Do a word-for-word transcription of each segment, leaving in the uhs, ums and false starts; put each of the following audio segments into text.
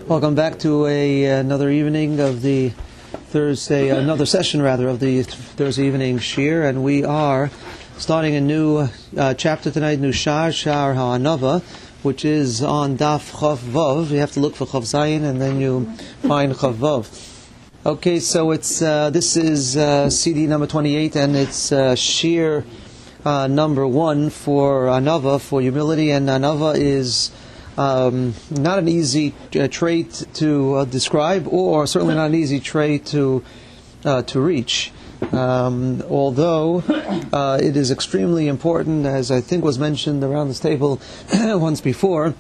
Welcome back to a another evening of the Thursday, another session rather of the Thursday evening Shir, and we are starting a new uh, chapter tonight, new Shar, Shar HaAnava, which is on Daf Chav Vav. You have to look for Chav Zayin, and then you find Chav Vav. Okay, so it's uh, this is uh, C D number twenty-eight, and it's uh, Shir uh, number one for Anava, for humility, and Anava is Um, not an easy uh, trait to uh, describe, or certainly not an easy trait to uh, to reach. Um, although uh, it is extremely important, as I think was mentioned around this table once before,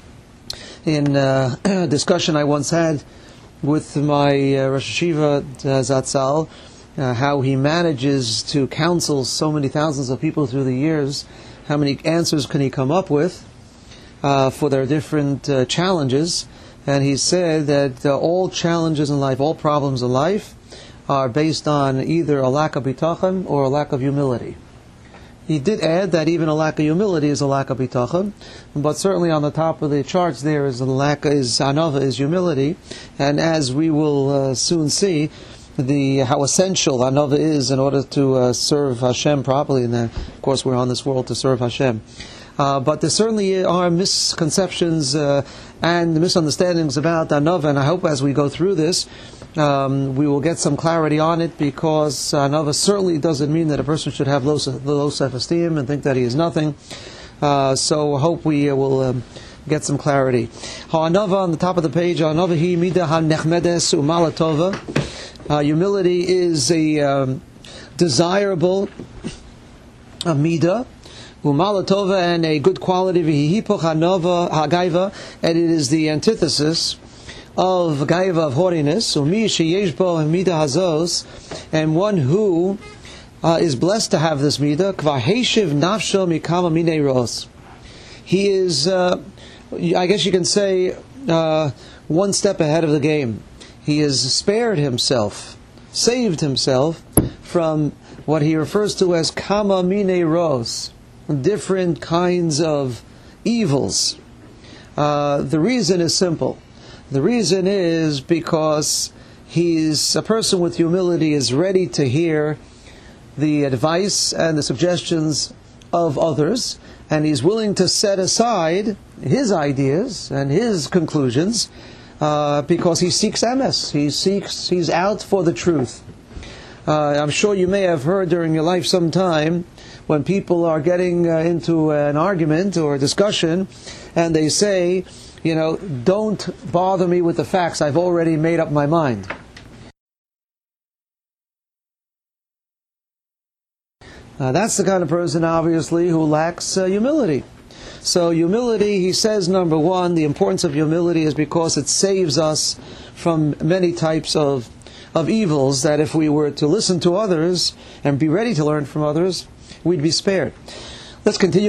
in uh, a discussion I once had with my uh, Rosh Hashiva uh, Zatzal, uh, how he manages to counsel so many thousands of people through the years. How many answers can he come up with Uh, for their different uh, challenges? And he said that uh, all challenges in life, all problems in life, are based on either a lack of bitachon or a lack of humility. He did add that even a lack of humility is a lack of bitachon, but certainly on the top of the charts there is a lack is anava, is humility, and as we will uh, soon see, the how essential anava is in order to uh, serve Hashem properly, and then, of course we're on this world to serve Hashem. Uh, but there certainly are misconceptions uh, and misunderstandings about Anava, and I hope as we go through this, um, we will get some clarity on it, because Anava certainly doesn't mean that a person should have low, low self-esteem and think that he is nothing. Uh, so I hope we uh, will um, get some clarity. Ha'anava, on the top of the page, Ha'anava hi midah ha'nechmedes u'malatova. Humility is a um, desirable a midah, Umalatova, and a good quality, v'hihipoch hanova hagaiva, and it is the antithesis of gaiva, of haughtiness. Umi sheyesh bo midah hazos, and one who uh, is blessed to have this midah, kvaheshiv nafsho mikama minei ros. He is, uh, I guess you can say, uh, one step ahead of the game. He has spared himself, saved himself from what he refers to as kama minei ros, different kinds of evils. Uh, the reason is simple. The reason is because he's a person with humility is ready to hear the advice and the suggestions of others, and he's willing to set aside his ideas and his conclusions uh, because he seeks emes. He seeks. He's out for the truth. Uh, I'm sure you may have heard during your life sometime when people are getting uh, into an argument or a discussion, and they say, you know, don't bother me with the facts, I've already made up my mind. Uh, that's the kind of person, obviously, who lacks uh, humility. So humility, he says, number one, the importance of humility is because it saves us from many types of, of evils, that if we were to listen to others and be ready to learn from others, we'd be spared. Let's continue.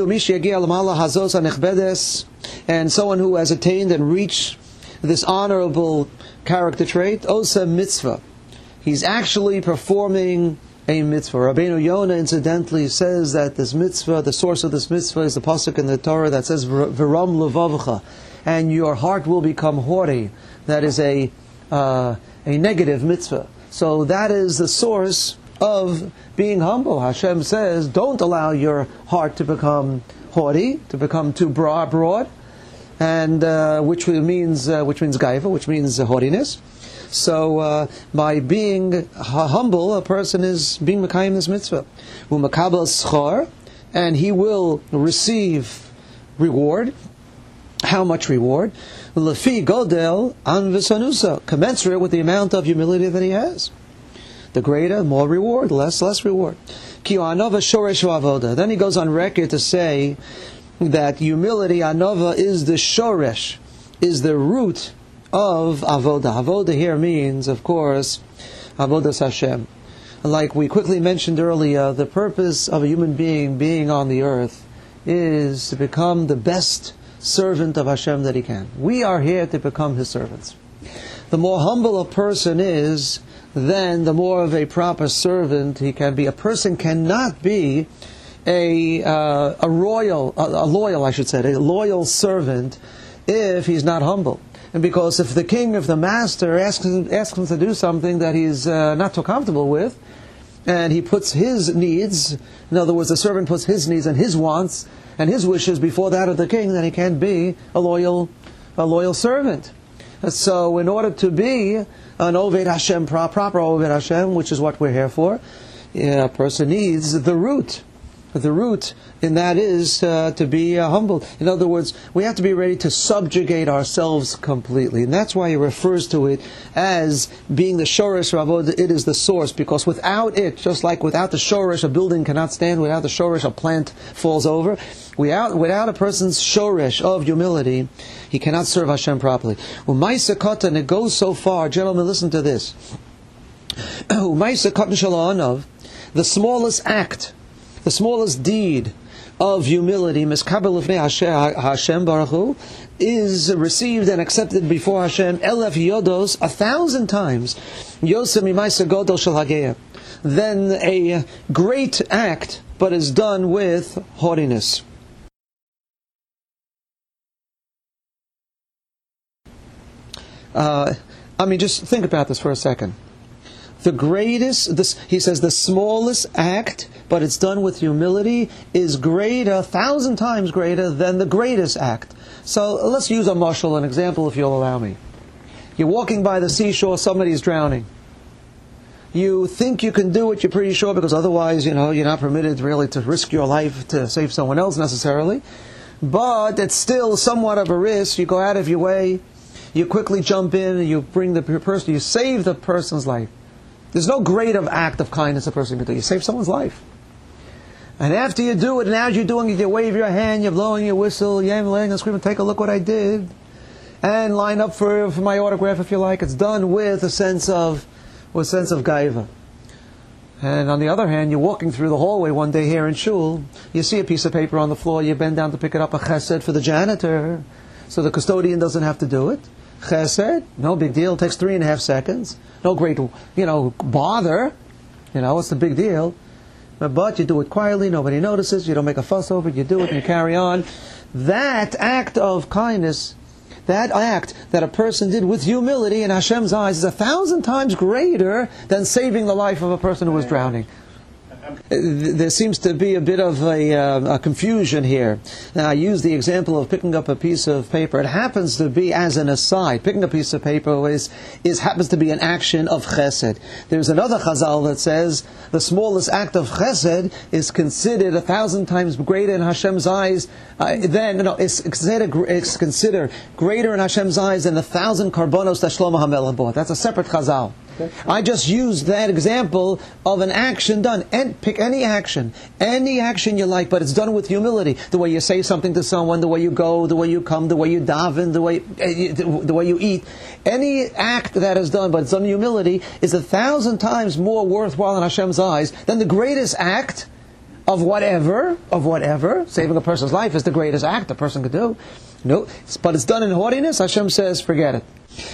And someone who has attained and reached this honorable character trait, osa mitzvah. He's actually performing a mitzvah. Rabbeinu Yonah, incidentally, says that this mitzvah, the source of this mitzvah, is the pasuk in the Torah that says, "V'ram levavcha," and your heart will become haughty. That is a uh, a negative mitzvah. So that is the source of being humble. Hashem says, don't allow your heart to become haughty, to become too broad, broad and uh, which means uh, which means gaiva, which means uh, haughtiness. So uh, by being humble, a person is being mekayim this mitzvah. U'makabel schar, and he will receive reward. How much reward? Lefi godel an v'sanusa, commensurate with the amount of humility that he has. The greater, more reward, less, less reward. Ki anova shoresh avoda. Then he goes on record to say that humility, anova, is the shoresh, is the root of avoda. Avoda here means, of course, avodas Hashem. Like we quickly mentioned earlier, the purpose of a human being being on the earth is to become the best servant of Hashem that he can. We are here to become his servants. The more humble a person is, then the more of a proper servant he can be. A person cannot be a uh, a royal, a, a loyal, I should say, a loyal servant if he's not humble. And because if the king, if the master asks him, asks him to do something that he's uh, not too comfortable with, and he puts his needs, in other words, the servant puts his needs and his wants and his wishes before that of the king, then he can't be a loyal, a loyal servant. So in order to be an Oved Hashem, proper Oved Hashem, which is what we're here for, a person needs the root. The root in that is uh, to be uh, humble. In other words, we have to be ready to subjugate ourselves completely. And that's why he refers to it as being the Shoresh Ravod. It is the source, because without it, just like without the Shoresh, a building cannot stand. Without the Shoresh, a plant falls over. Without, without a person's Shoresh of humility, he cannot serve Hashem properly. Umaysa Katan, it goes so far. Gentlemen, listen to this. Umaysa Katan Shalom, the smallest act, the smallest deed of humility, miskabel lifnei Hashem Baruch Hu, is received and accepted before Hashem elef yodos, a thousand times, yosem imaysa godol shel hageya, than a great act, but is done with haughtiness. Uh, I mean, just think about this for a second. The greatest, this, he says, the smallest act, but it's done with humility, is greater, a thousand times greater than the greatest act. So let's use a mashal, an example, if you'll allow me. You're walking by the seashore, somebody's drowning. You think you can do it, you're pretty sure, because otherwise, you know, you're not permitted really to risk your life to save someone else necessarily. But it's still somewhat of a risk. You go out of your way, you quickly jump in, and you bring the person, you save the person's life. There's no greater act of kindness a person can do. You save someone's life. And after you do it, and as you're doing it, you wave your hand, you're blowing your whistle, you're laying and screaming, take a look what I did. And line up for, for my autograph if you like. It's done with a sense of, with a sense of gaiva. And on the other hand, you're walking through the hallway one day here in Shul, you see a piece of paper on the floor, you bend down to pick it up, a chesed for the janitor, so the custodian doesn't have to do it. Chesed, no big deal, it takes three and a half seconds. No great, you know, bother. You know, what's the big deal? But you do it quietly, nobody notices, you don't make a fuss over it, you do it and you carry on. That act of kindness, that act that a person did with humility in Hashem's eyes is a thousand times greater than saving the life of a person who was drowning. There seems to be a bit of a, uh, a confusion here. Now, I use the example of picking up a piece of paper. It happens to be, as an aside, picking a piece of paper is, is happens to be an action of chesed. There's another chazal that says the smallest act of chesed is considered a thousand times greater in Hashem's eyes uh, than, no, it's considered, it's considered greater in Hashem's eyes than a thousand karbonos that Shlomo HaMelech bought. That's a separate chazal. I just used that example of an action done. And pick any action, any action you like, but it's done with humility. The way you say something to someone, the way you go, the way you come, the way you daven, the way the way you eat. Any act that is done, but it's done with humility, is a thousand times more worthwhile in Hashem's eyes than the greatest act of whatever, of whatever. Saving a person's life is the greatest act a person could do. No, but it's done in haughtiness. Hashem says, forget it.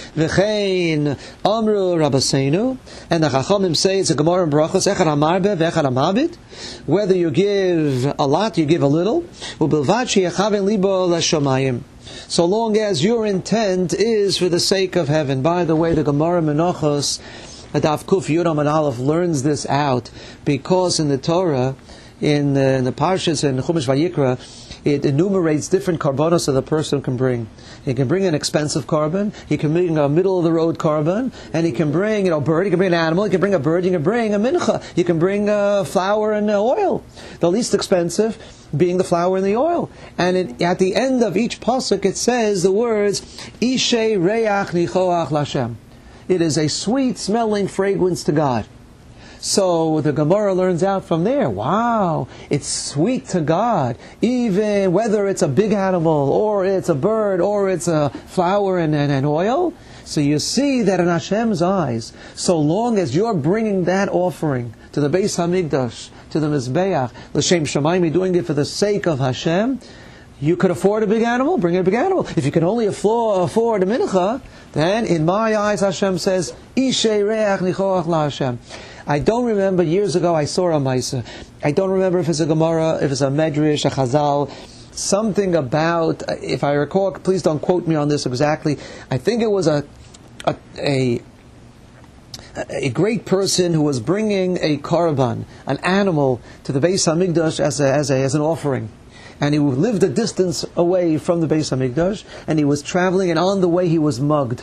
V'chein amru rabbaseinu, and the Chachamim say it's a Gemara in Brachos, echad hamarbe v'echad hamabit. Whether you give a lot, you give a little. U'bilvad sheyachaven libo l'shamayim. So long as your intent is for the sake of heaven. By the way, the Gemara Menachos, Adaf Kuf Yudam and Aleph, learns this out because in the Torah, in the, in the Parshas and Chumash Vayikra, it enumerates different karbonos that the person can bring. He can bring an expensive carbon, he can bring a middle-of-the-road carbon, and he can bring, you know, a bird, he can bring an animal, he can bring a bird, you can bring a mincha, you can bring uh, flour and uh, oil. The least expensive being the flour and the oil. And it, at the end of each pasuk it says the words, Ishei reach nichoach l'Hashem. It is a sweet-smelling fragrance to God. So the Gemara learns out from there, wow, it's sweet to God, even whether it's a big animal, or it's a bird, or it's a flour and, and, and oil. So you see that in Hashem's eyes, so long as you're bringing that offering to the Beis HaMikdash, to the Mizbeach, L'Shem Shamayim, doing it for the sake of Hashem, you could afford a big animal, bring a big animal. If you can only afford a mincha, then in my eyes Hashem says, Ishei reach nichoach l'Hashem. I don't remember, years ago I saw a Maisa. I don't remember if it's a Gemara, if it's a Medrash, a Chazal. something about, if I recall, please don't quote me on this exactly, I think it was a a, a a great person who was bringing a korban, an animal, to the Beis Hamikdash as a, as a, as an offering. And he lived a distance away from the Beis Hamikdash, and he was traveling, and on the way he was mugged.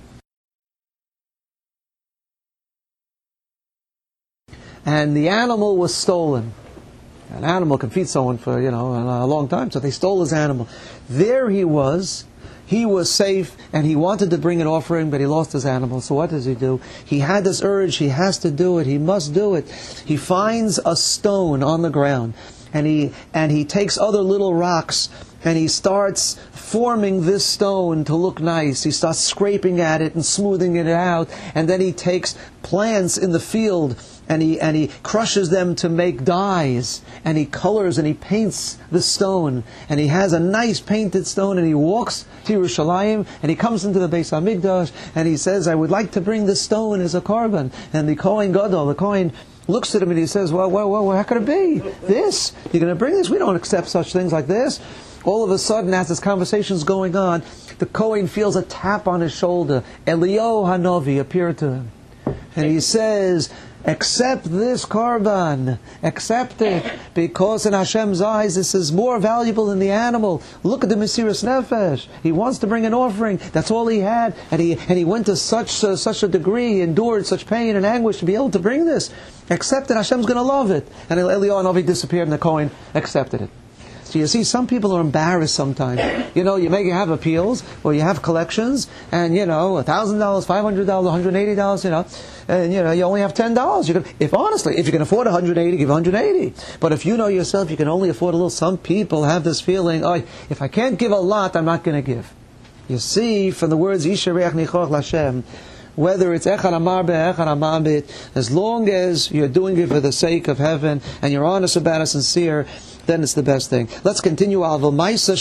And the animal was stolen. An animal can feed someone for, you know, a long time, so they stole his animal. There he was. He was safe, and he wanted to bring an offering, but he lost his animal. So what does he do? He had this urge, he has to do it, he must do it. He finds a stone on the ground, and he and he takes other little rocks, and he starts forming this stone to look nice. He starts scraping at it and smoothing it out, and then he takes plants in the field, and he and he crushes them to make dyes, and he colors and he paints the stone, and he has a nice painted stone, and he walks to Yerushalayim, and he comes into the Beis Hamikdash, and he says, I would like to bring this stone as a korban. And the Kohen Gadol, the Kohen, looks at him and he says, well, well, well, how could it be? This? You're going to bring this? We don't accept such things like this. All of a sudden, as this conversation's going on, the Kohen feels a tap on his shoulder. Eliyahu Hanavi appeared to him. And he says, accept this korban. Accept it. Because in Hashem's eyes, this is more valuable than the animal. Look at the Mesiras Nefesh. He wants to bring an offering. That's all he had. And he and he went to such uh, such a degree, he endured such pain and anguish to be able to bring this. Accept it. Hashem's going to love it. And Eliyahu Hanavi disappeared and the Kohen accepted it. So you see, some people are embarrassed sometimes. You know, you may have appeals, or you have collections, and, you know, one thousand dollars, five hundred dollars, one hundred eighty dollars, you know, and, you know, you only have ten dollars. You can, if honestly, if you can afford one hundred eighty dollars, give one hundred eighty dollars. But if you know yourself, you can only afford a little. Some people have this feeling, oh, if I can't give a lot, I'm not going to give. You see, from the words, Yishareach Nichoch Lashem, whether it's Echad Amar Be'echad Amabit, as long as you're doing it for the sake of heaven, and you're honest about it, sincere, then it's the best thing. Let's continue. However,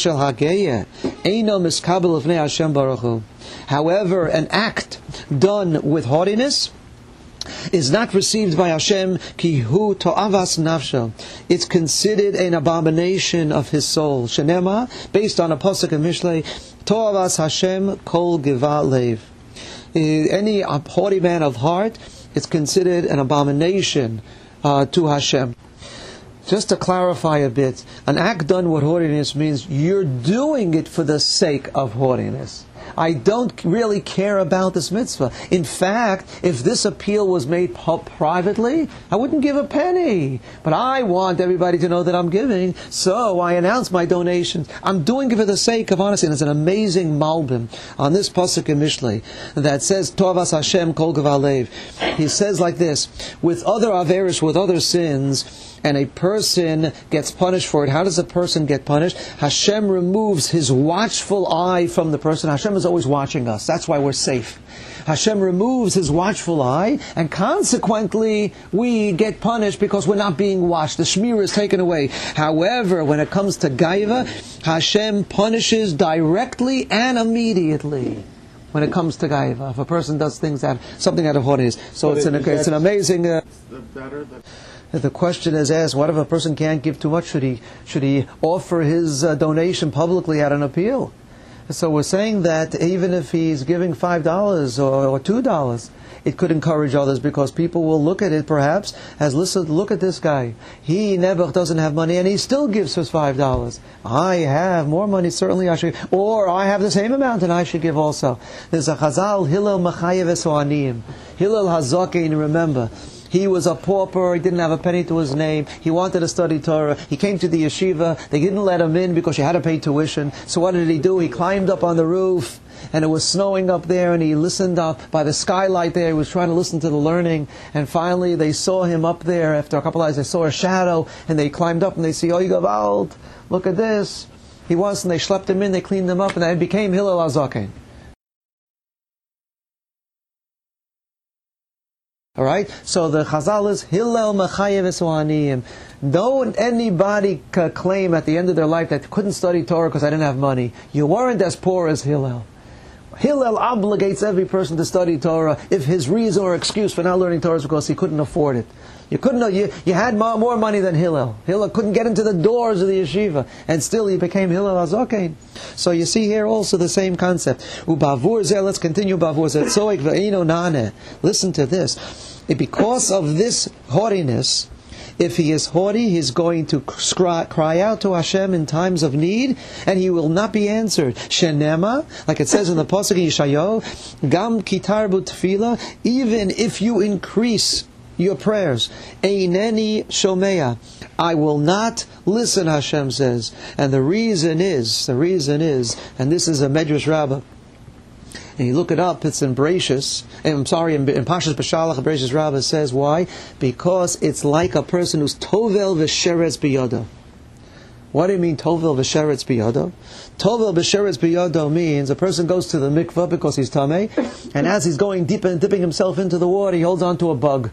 an act done with haughtiness is not received by Hashem. Kihu to'avas nafsho. It's considered an abomination of his soul. Shenema, based on a pasuk in Mishlei, to'avas Hashem kol giva lev. Any haughty man of heart, it's considered an abomination uh, to Hashem. Just to clarify a bit, an act done with haughtiness means you're doing it for the sake of haughtiness. I don't really care about this mitzvah. In fact, if this appeal was made privately, I wouldn't give a penny. But I want everybody to know that I'm giving, so I announce my donations. I'm doing it for the sake of honesty. And it's an amazing malbim on this pasuk in Mishlei that says, Tovas Hashem kol gevalev. He says like this, with other averish, with other sins, and a person gets punished for it. How does a person get punished? Hashem removes his watchful eye from the person. Hashem is always watching us. That's why we're safe. Hashem removes his watchful eye, and consequently we get punished because we're not being watched. The shmir is taken away. However, when it comes to gaiva, Hashem punishes directly and immediately. When it comes to gaiva, if a person does things out, something out of haughtiness, so it's an, it's an amazing. Uh, better than The question is asked, what if a person can't give too much? Should he should he offer his uh, donation publicly at an appeal? So we're saying that even if he's giving five dollars or, or two dollars, it could encourage others, because people will look at it perhaps as, listen, look at this guy. He never doesn't have money and he still gives us five dollars. I have more money, certainly I should. Or I have the same amount and I should give also. There's a Chazal, Hillel Machayev Esoanim. Hillel Hazaken, remember. He was a pauper, he didn't have a penny to his name, he wanted to study Torah, he came to the yeshiva, they didn't let him in because you had to pay tuition. So what did he do? He climbed up on the roof, and it was snowing up there, and he listened up by the skylight there, he was trying to listen to the learning, and finally they saw him up there. After a couple of hours they saw a shadow, and they climbed up and they see, oh, Yigavald, look at this. He was, and they schlepped him in, they cleaned him up, and it became Hillel Hazaken. All right, so the Chazal is Hillel Machayev Esoaniyim. Don't anybody c- claim at the end of their life that couldn't study Torah because I didn't have money. You weren't as poor as Hillel. Hillel obligates every person to study Torah if his reason or excuse for not learning Torah is because he couldn't afford it. You couldn't. You, you had more money than Hillel. Hillel couldn't get into the doors of the yeshiva, and still he became Hillel HaZoken. So you see here also the same concept. Ubavur zeh. Let's continue. Bavur zeh tzoik ve'eino nane. Listen to this. Because of this haughtiness, if he is haughty, he's going to cry out to Hashem in times of need, and he will not be answered. Shenema, like it says in the Pasuk in Yeshayahu, Gam kitarbu tefila, even if you increase your prayers, Eineni shomea, I will not listen, Hashem says. And the reason is, the reason is, and this is a Medrash Rabbah, and you look it up, it's in Bereshis, I'm sorry, in, in Pashas B'Shalach, Bereshis Rabbah says, why? Because it's like a person who's tovel v'sheretz biyado. What do you mean tovel v'sheretz biyado? Tovel v'sheretz biyado means a person goes to the mikvah because he's tamei, and as he's going deep and dipping himself into the water, he holds on to a bug.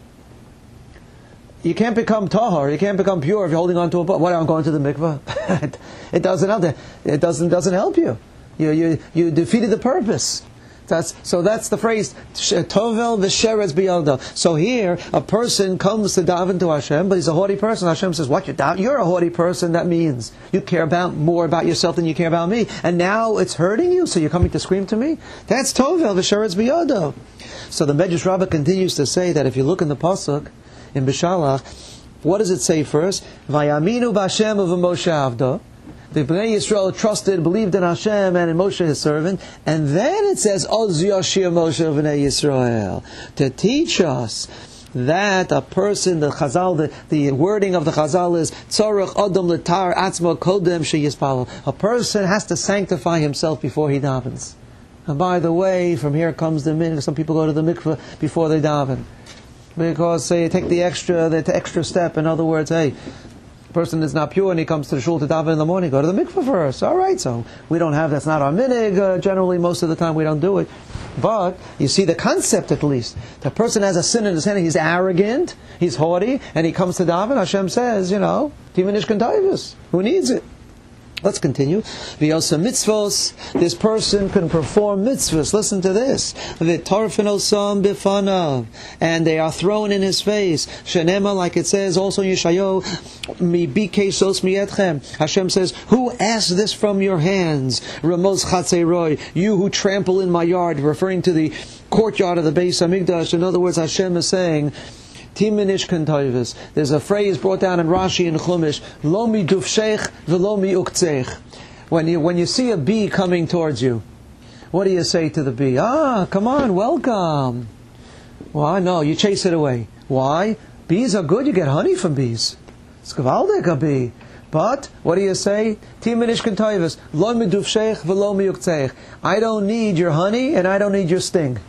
You can't become tahar, you can't become pure if you're holding on to a bug. What, I'm going to the mikvah? it, it doesn't help. It doesn't doesn't help you. You you you defeated the purpose. That's, so that's the phrase, Tovel v'sheretz biyado. So here, a person comes to daven to Hashem, but he's a haughty person. Hashem says, what, you're down? You're a haughty person. That means you care about more about yourself than you care about me. And now it's hurting you, so you're coming to scream to me? That's Tovel v'sheretz biyado. So the Medrash Rabbah continues to say that if you look in the Pasuk, in B'Shalach, what does it say first? Vayaminu b'Hashem u'v'Moshe avdo. The Bnei Yisrael trusted, believed in Hashem and in Moshe his servant, and then it says, Oz Yoshia Moshe Bnei Yisrael, to teach us that a person, the Chazal, the, the wording of the Chazal is, Tzorach Adam L'tar Atzmo Kodem Sheyispalo. A person has to sanctify himself before he davens. And by the way, from here comes the minhag. Some people go to the mikveh before they daven, because they take the extra, the extra step. In other words, hey, person is not pure and he comes to the shul to daven in the morning, go to the mikveh first. All right, so we don't have, that's not our minhag. Uh, generally, most of the time we don't do it. But you see the concept at least. The person has a sin in his hand, he's arrogant, he's haughty, and he comes to daven. Hashem says, you know, Timanish Kantayvis. Who needs it? Let's continue. V'yosa mitzvos. This person can perform mitzvahs. Listen to this. V'tarfinosam bifanav. And they are thrown in his face. Shenema, like it says also in Yeshayahu, mi bikesos mietchem. Hashem says, who asked this from your hands? Ramos chatzeroi. You who trample in my yard. Referring to the courtyard of the Beis Hamikdash. In other words, Hashem is saying, Timanish Kantayvis. There's a phrase brought down in Rashi and Chumash, Lo mi dufshech v'lo mi uktzech. When you when you see a bee coming towards you, what do you say to the bee? Ah, come on, welcome. Why? No, you chase it away. Why? Bees are good. You get honey from bees. It's gewaldig a bee. But what do you say? Timanish Kantayvis. Lo mi dufshech v'lo mi uktzech. I don't need your honey and I don't need your sting.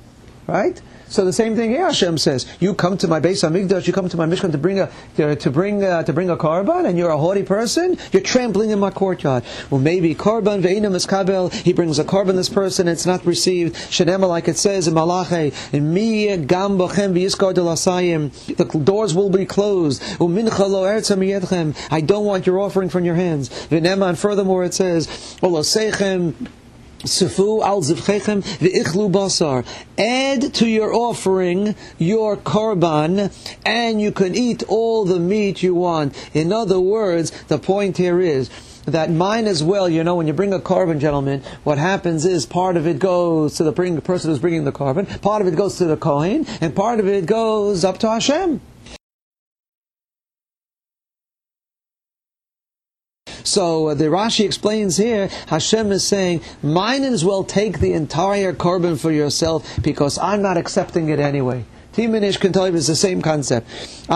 Right? So the same thing here, Hashem says, you come to my Beis Hamikdash, you come to my Mishkan to bring a to, to bring uh, to bring a korban, and you're a haughty person. You're trampling in my courtyard. Well, maybe korban ve'ina miskabel. He brings a korban. This person, it's not received. Shenema, like it says in Malachi, in mi gam bachem v'yiskar delasayim. The doors will be closed. Umincha lo eretz miyedchem. I don't want your offering from your hands. V'nema, and furthermore it says, olosechem. Sifu al zivchechem v'ichlu basar. Add to your offering your korban, and you can eat all the meat you want. In other words, the point here is that mine as well. You know, when you bring a korban, gentlemen, what happens is part of it goes to the bring, person who's bringing the korban, part of it goes to the kohen, and part of it goes up to Hashem. So uh, the Rashi explains here, Hashem is saying, mine as well, take the entire korban for yourself, because I'm not accepting it anyway. Timanish Kantayv is the same concept.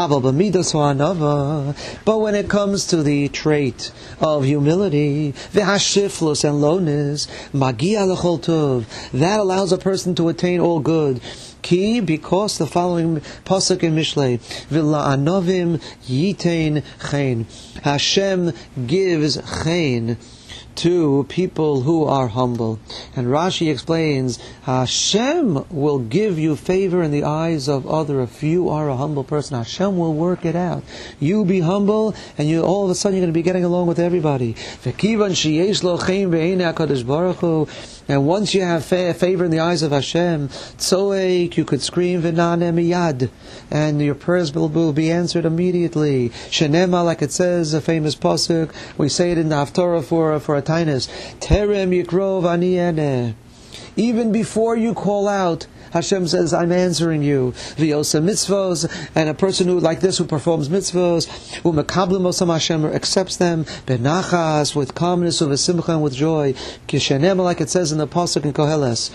But when it comes to the trait of humility, v'hashiflus and lowness, magia l'chol tov, that allows a person to attain all good. Ki, because the following pasuk in Mishlei, v'la'anovim yitain chen. Hashem gives chen to people who are humble. And Rashi explains, Hashem will give you favor in the eyes of other if you are a humble person. Hashem will work it out. You be humble, and you all of a sudden you're going to be getting along with everybody. And once you have fa- favor in the eyes of Hashem, tzoek, you could scream v'naneh miyad, and your prayers will, will be answered immediately. Shenema, like it says, a famous pasuk, we say it in the Haftorah for for a tainus. Terem yikrov ani eneh. Even before you call out, Hashem says, I'm answering you. V'yosa mitzvos, and a person who like this who performs mitzvos, u'mekablim osam Hashem accepts them, benachas, with calmness, u'v'simcha, and with joy. Kishenem, like it says in the pasuk in Koheles.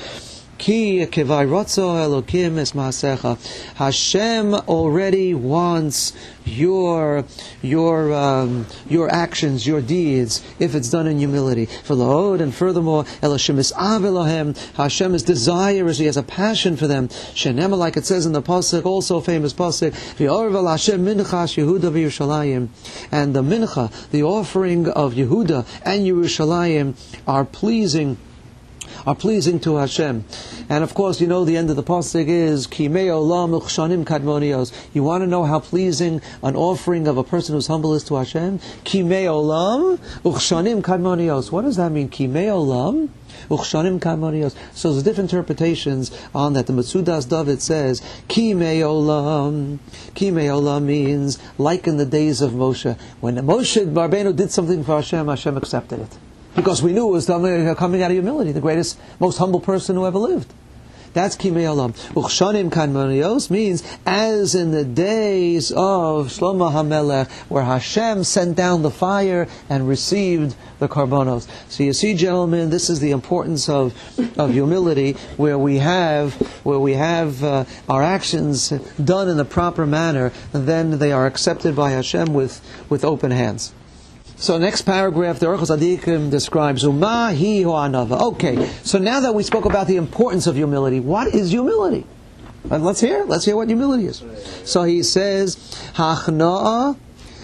Ki kevayrotzo Elokim es maasecha. Hashem already wants your your um, your actions, your deeds, if it's done in humility. For Lord, and furthermore, Elohim is av Elohem. Hashem is desirous; He has a passion for them. Shenema, like it says in the pasuk, also famous pasuk, V'orvel Hashem minchas Yehuda v'Yerushalayim, and the mincha, the offering of Yehuda and Yerushalayim, are pleasing. are pleasing to Hashem. And of course, you know the end of the pasuk is Kimei Olam Uchshanim Kadmonios. You want to know how pleasing an offering of a person who's humble is to Hashem? Kimei Olam Uchshanim Kadmonios. What does that mean? Kimei Olam Uchshanim Kadmonios. So there's different interpretations on that. The Metzudas David says Kimei Olam. Kimei Olam means like in the days of Moshe. When Moshe Barbeno did something for Hashem, Hashem accepted it. Because we knew it was coming out of humility, the greatest, most humble person who ever lived. That's Kimei Olam. Uchshanim Kadmonios means as in the days of Shlomo HaMelech, where Hashem sent down the fire and received the karbonos. So you see, gentlemen, this is the importance of of humility, where we have where we have uh, our actions done in the proper manner, and then they are accepted by Hashem with with open hands. So next paragraph, the Orchos Adikim describes Uma hi ho'anava. Okay, so now that we spoke about the importance of humility, what is humility? And let's hear. Let's hear what humility is. So he says, Hachna'a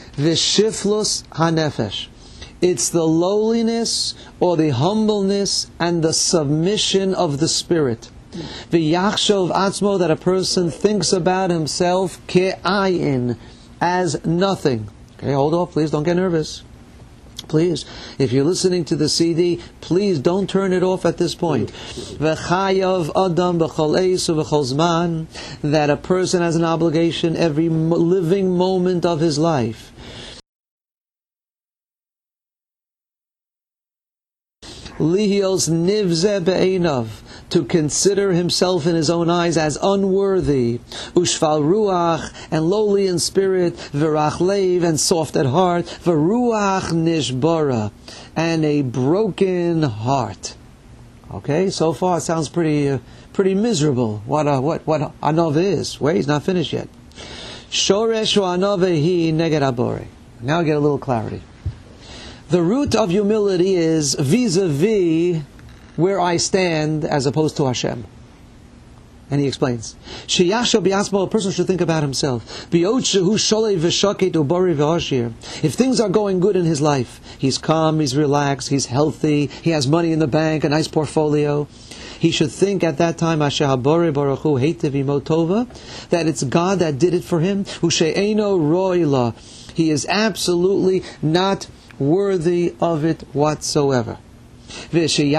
v'shiflus hanefesh. It's the lowliness or the humbleness and the submission of the spirit. V'yachshov atzmo, that a person thinks about himself ke'ayin, as nothing. Okay, hold off, please. Don't get nervous. Please, if you're listening to the C D, please don't turn it off at this point. V'chayav adam b'chol eis u'v'chol zman, that a person has an obligation every living moment of his life. Lihios nivze be'einav, to consider himself in his own eyes as unworthy, ushval ruach, and lowly in spirit, v'rach leiv, and soft at heart, v'ruach nishbara, and a broken heart. Okay, so far it sounds pretty uh, pretty miserable. What uh, what what anov is? Wait, he's not finished yet. Shoresh anove hi neged abore. Now I get a little clarity. The root of humility is vis-a-vis where I stand as opposed to Hashem. And he explains, Sheyasho bi'asmo, a person should think about himself. If things are going good in his life, he's calm, he's relaxed, he's healthy, he has money in the bank, a nice portfolio, he should think at that time, that it's God that did it for him. He is absolutely not worthy of it whatsoever. And he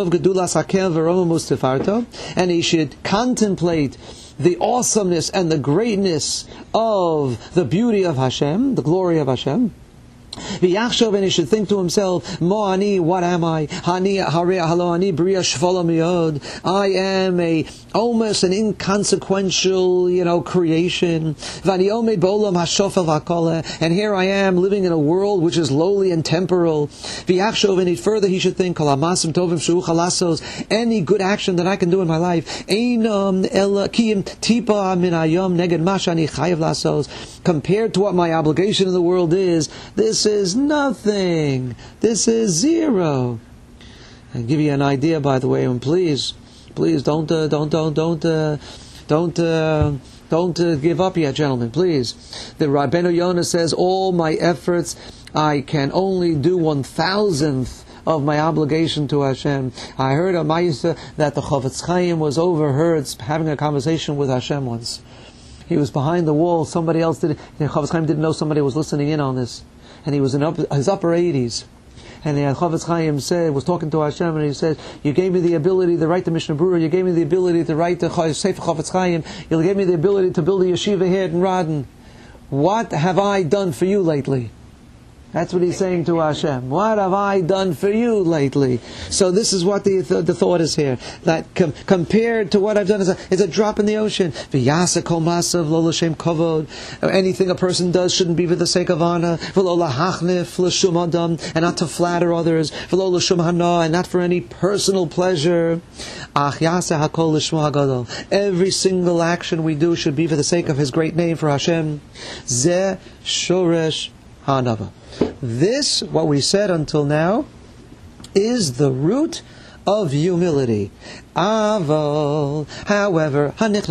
should contemplate the awesomeness and the greatness of the beauty of Hashem, the glory of Hashem. V'yachshov, and he should think to himself, Mo ani, what am I? Hani harei halo ani bria shvala miyod. I am a almost an inconsequential, you know, creation. V'ani omed b'olam hashofel v'hakola, and here I am living in a world which is lowly and temporal. V'yachshov, and he further he should think, Kol hamasim tovim shu chalasos, any good action that I can do in my life, einam el kiyim tipa min hayom neged ma shani chayav lasos, compared to what my obligation in the world is, this is nothing. This is zero. I'll give you an idea, by the way, and please, please don't, uh, don't, don't, don't, uh, don't, uh, don't uh, give up yet, gentlemen. Please. The Rabbeinu Yonah says, all my efforts, I can only do one thousandth of my obligation to Hashem. I heard a ma'isa that the Chofetz Chaim was overheard having a conversation with Hashem once. He was behind the wall. Somebody else did. The Chofetz Chaim didn't know somebody was listening in on this. And he was in up, his upper eighties. And the Chofetz Chaim said, was talking to Hashem, and he said, you gave me the ability to write the Mishnah Berurah, you gave me the ability to write the Sefer Chofetz Chaim, you gave me the ability to build a yeshiva here in Radin. What have I done for you lately? That's what he's saying to Hashem. What have I done for you lately? So this is what the the, the thought is here. That com- compared to what I've done is a, is a drop in the ocean. V'yasa kol masav lo l'shem kavod. Anything a person does shouldn't be for the sake of honor. V'lo lahachnif l'shum adam, and not to flatter others. V'lo l'shum hana, and not for any personal pleasure. Ach yasa hakol l'shmo hagadol. Every single action we do should be for the sake of His great name, for Hashem. Zeh shoresh hanava. This, what we said until now, is the root of humility. Aval, however,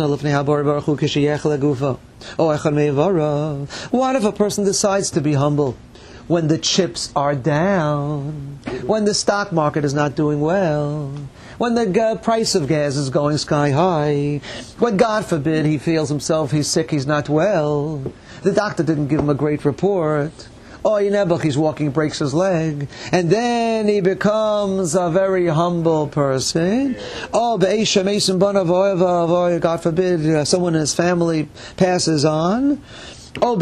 what if a person decides to be humble when the chips are down, when the stock market is not doing well, when the g- price of gas is going sky high, when, God forbid, he feels himself, he's sick, he's not well, the doctor didn't give him a great report, oh, Nebuch, he's walking, breaks his leg, and then he becomes a very humble person. Oh, God forbid, someone in his family passes on. Oh,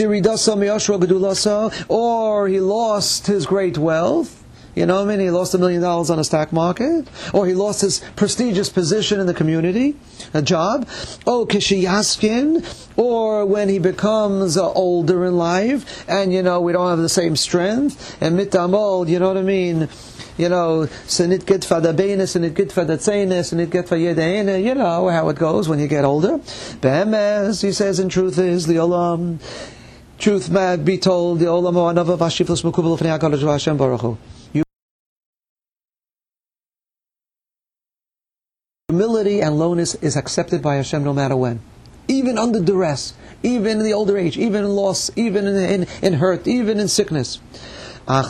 or he lost his great wealth. You know what I mean? He lost a million dollars on the stock market. Or he lost his prestigious position in the community, a job. Oh, kishiyaskin. Or when he becomes uh, older in life, and, you know, we don't have the same strength. And mitamol, you know what I mean? You know, senit get fadabenis, and it get fadatzenis, and it get fayedaina. You know how it goes when you get older. Be'emes, he says, in truth is the olam. Truth mad be told, the olam o'anava vashiflos mukubel v'nei HaKadosh Hashem Baruch Hu. Humility and lowness is accepted by Hashem no matter when. Even under duress, even in the older age, even in loss, even in, in, in hurt, even in sickness. But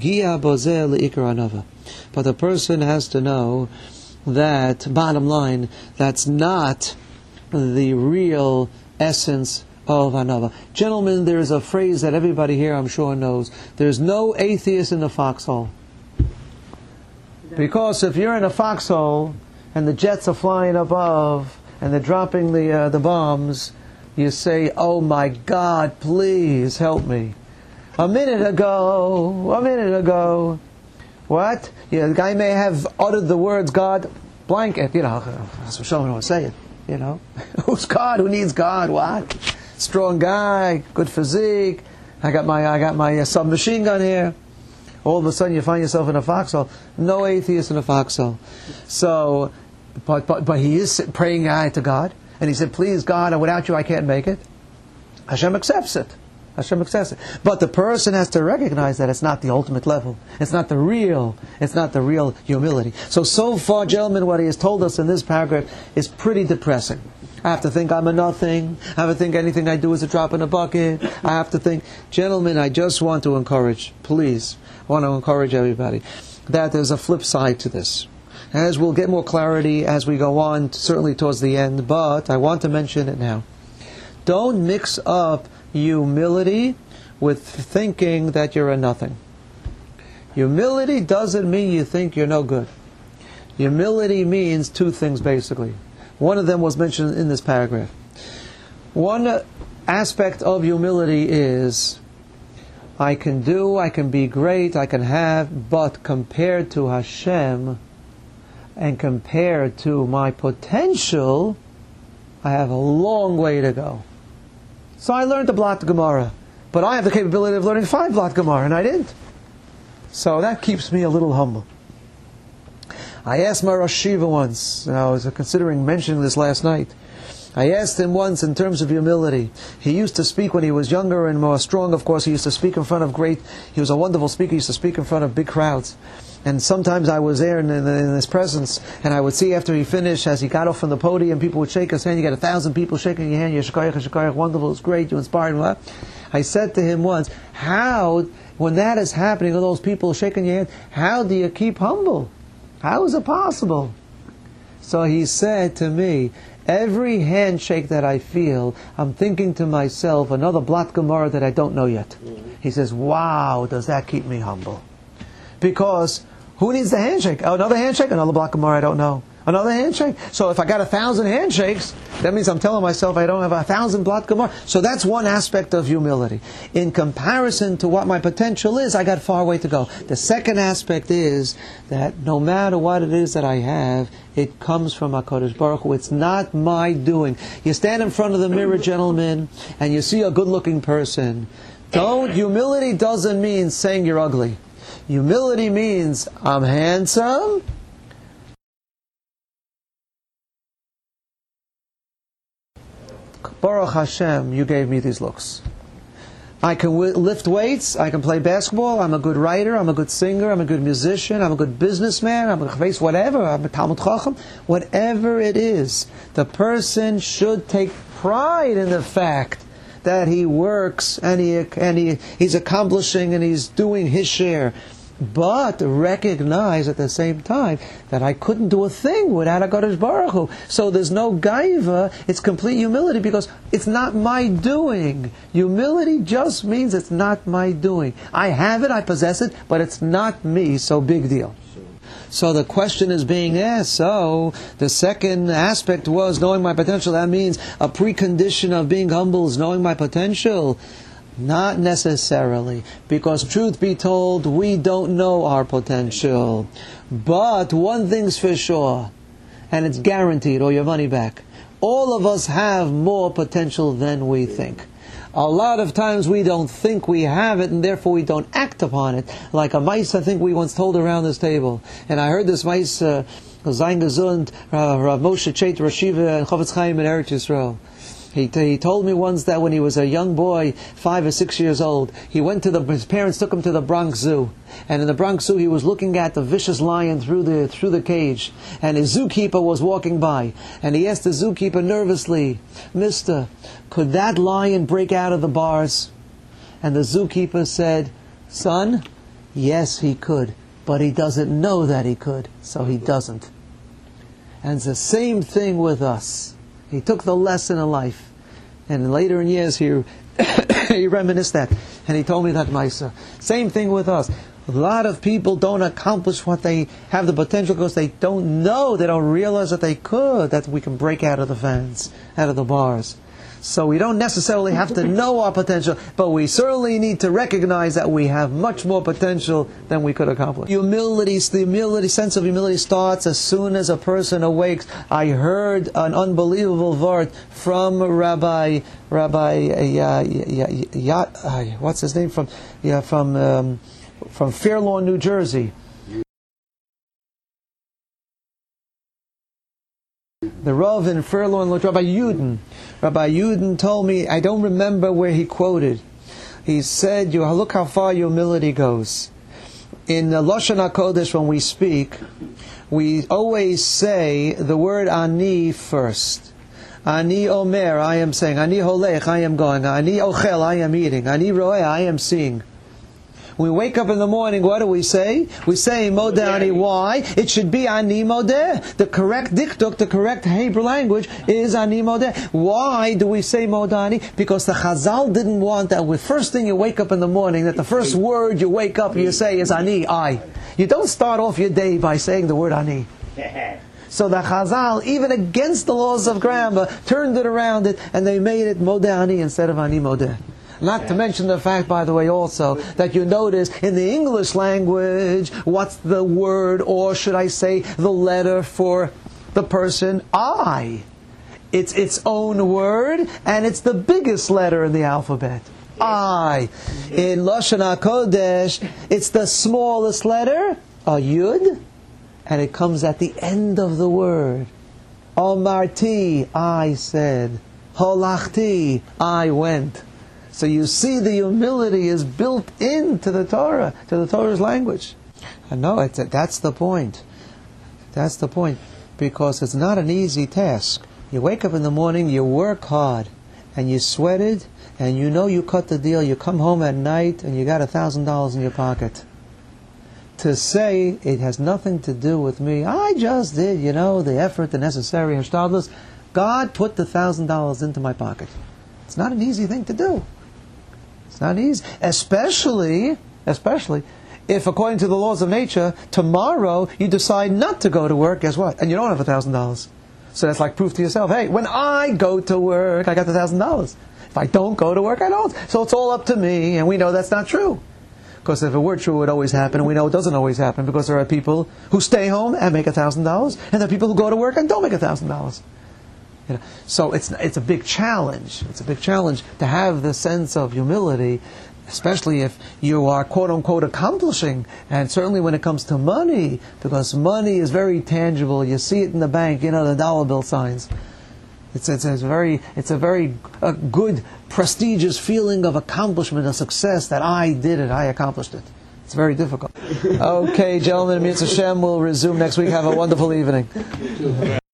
the person has to know that, bottom line, that's not the real essence of anava. Gentlemen, there is a phrase that everybody here I'm sure knows. There's no atheist in the foxhole. Because if you're in a foxhole, and the jets are flying above, and they're dropping the uh, the bombs, you say, oh my God, please help me. A minute ago, a minute ago, what? Yeah, the guy may have uttered the words God, blanket, you know, that's what someone will say it, you know. Who's God? Who needs God? What? Strong guy, good physique, I got my, I got my uh, submachine gun here. All of a sudden you find yourself in a foxhole. No atheist in a foxhole. So, But, but but he is praying out to God, and he said, "Please, God, without you, I can't make it." Hashem accepts it. Hashem accepts it. But the person has to recognize that it's not the ultimate level. It's not the real. It's not the real humility. So so far, gentlemen, what he has told us in this paragraph is pretty depressing. I have to think I'm a nothing. I have to think anything I do is a drop in a bucket. I have to think, gentlemen, I just want to encourage, please, I want to encourage everybody that there's a flip side to this. As we'll get more clarity as we go on, certainly towards the end, but I want to mention it now. Don't mix up humility with thinking that you're a nothing. Humility doesn't mean you think you're no good. Humility means two things basically. One of them was mentioned in this paragraph. One aspect of humility is I can do, I can be great, I can have, but compared to Hashem, and compared to my potential, I have a long way to go. So I learned the Blat Gemara, but I have the capability of learning five Blat Gemara, and I didn't. So that keeps me a little humble. I asked my Rosh Yeshiva once, and I was considering mentioning this last night. I asked him once in terms of humility. He used to speak when he was younger and more strong, of course. He used to speak in front of great, he was a wonderful speaker, he used to speak in front of big crowds. And sometimes I was there in, in, in his presence, and I would see after he finished, as he got off from the podium, people would shake his hand. You got a thousand people shaking your hand. You're shekayach, shekayach, wonderful, it's great, you inspired me. I said to him once, how, when that is happening, all those people shaking your hand, how do you keep humble? How is it possible? So he said to me, every handshake that I feel, I'm thinking to myself, another Blat Gemara that I don't know yet. Mm-hmm. He says, wow, does that keep me humble? Because who needs the handshake? Oh, another handshake? Another block of more, I don't know. Another handshake? So if I got a thousand handshakes, that means I'm telling myself I don't have a thousand block of more. So that's one aspect of humility. In comparison to what my potential is, I got far way to go. The second aspect is that no matter what it is that I have, it comes from HaKadosh Baruch Hu. It's not my doing. You stand in front of the mirror, gentlemen, and you see a good-looking person. Don't, humility doesn't mean saying you're ugly. Humility means I'm handsome. Baruch Hashem, you gave me these looks. I can w- lift weights, I can play basketball, I'm a good writer, I'm a good singer, I'm a good musician, I'm a good businessman, I'm a face whatever, I'm a Talmud Chacham, whatever it is. The person should take pride in the fact that he works and he and he, he's accomplishing and he's doing his share. But recognize at the same time that I couldn't do a thing without HaKadosh Baruch Hu. So there's no gaiva, it's complete humility because it's not my doing. Humility just means it's not my doing. I have it, I possess it, but it's not me, so big deal. So the question is being asked, so the second aspect was knowing my potential. That means a precondition of being humble is knowing my potential. Not necessarily, because truth be told, we don't know our potential. But one thing's for sure, and it's guaranteed, or your money back. All of us have more potential than we think. A lot of times we don't think we have it, and therefore we don't act upon it. Like a mice, I think we once told around this table. And I heard this mice, uh, Zayin Gesund, Rav Moshe Chet, Rashiva, and Chofetz Chaim in Eretz Yisrael. He, he told me once that when he was a young boy, five or six years old, he went to the, his parents took him to the Bronx Zoo. And in the Bronx Zoo, he was looking at the vicious lion through the, through the cage. And his zookeeper was walking by. And he asked the zookeeper nervously, "Mister, could that lion break out of the bars?" And the zookeeper said, "Son, yes, he could. But he doesn't know that he could, so he doesn't." And it's the same thing with us. He took the lesson in life. And later in years, he, he reminisced that. And he told me that, Maisa. Same thing with us. A lot of people don't accomplish what they have the potential because they don't know, they don't realize that they could, that we can break out of the fans, out of the bars. So we don't necessarily have to know our potential, but we certainly need to recognize that we have much more potential than we could accomplish. Humility, the humility, sense of humility starts as soon as a person awakes. I heard an unbelievable word from Rabbi, Rabbi, uh, yeah, yeah, yeah, uh, what's his name from, yeah, from, um, from Fair Lawn, New Jersey. The Rav in Fair Lawn, Rabbi Yudin. Rabbi Yudin told me, I don't remember where he quoted. He said, "You look how far humility goes." In the Lashon HaKodesh, when we speak, we always say the word ani first. Ani omer, I am saying. Ani holech, I am going. Ani ochel, I am eating. Ani roeh, I am seeing. When we wake up in the morning, what do we say? We say Modeh Ani. Why? It should be Ani Modeh. The correct diktuk, the correct Hebrew language is Ani Modeh. Why do we say Modeh Ani? Because the Chazal didn't want that with first thing you wake up in the morning, that the first word you wake up you say is Ani, I. You don't start off your day by saying the word Ani. So the Chazal, even against the laws of grammar, turned it around it and they made it Modeh Ani instead of Ani Modeh. Not to mention the fact, by the way, also, that you notice in the English language, what's the word, or should I say, the letter for the person? I. It's its own word, and it's the biggest letter in the alphabet. I. In Lashon HaKodesh, it's the smallest letter, a Yud, and it comes at the end of the word. Omarti, I said. Holachti, I went. So you see the humility is built into the Torah, to the Torah's language. I know, it's a, that's the point. That's the point. Because it's not an easy task. You wake up in the morning, you work hard, and you sweated, and you know you cut the deal. You come home at night, and you got a thousand dollars in your pocket. To say it has nothing to do with me, I just did, you know, the effort, the necessary hashtadlus. God put the thousand dollars into my pocket. It's not an easy thing to do. It's not easy, especially, especially if according to the laws of nature, tomorrow you decide not to go to work, guess what? And you don't have a thousand dollars. So that's like proof to yourself, hey, when I go to work, I got the thousand dollars. If I don't go to work, I don't. So it's all up to me, and we know that's not true. Because if it were true, it would always happen, and we know it doesn't always happen, because there are people who stay home and make a thousand dollars, and there are people who go to work and don't make a thousand dollars. You know, so it's it's a big challenge. It's a big challenge to have the sense of humility, especially if you are quote unquote accomplishing, and certainly when it comes to money, because money is very tangible. You see it in the bank, you know, the dollar bill signs. It's it's, it's a very it's a very uh, good, prestigious feeling of accomplishment, of success, that I did it, I accomplished it. It's very difficult. Okay, gentlemen, Mitzvah Hashem will resume next week. Have a wonderful evening.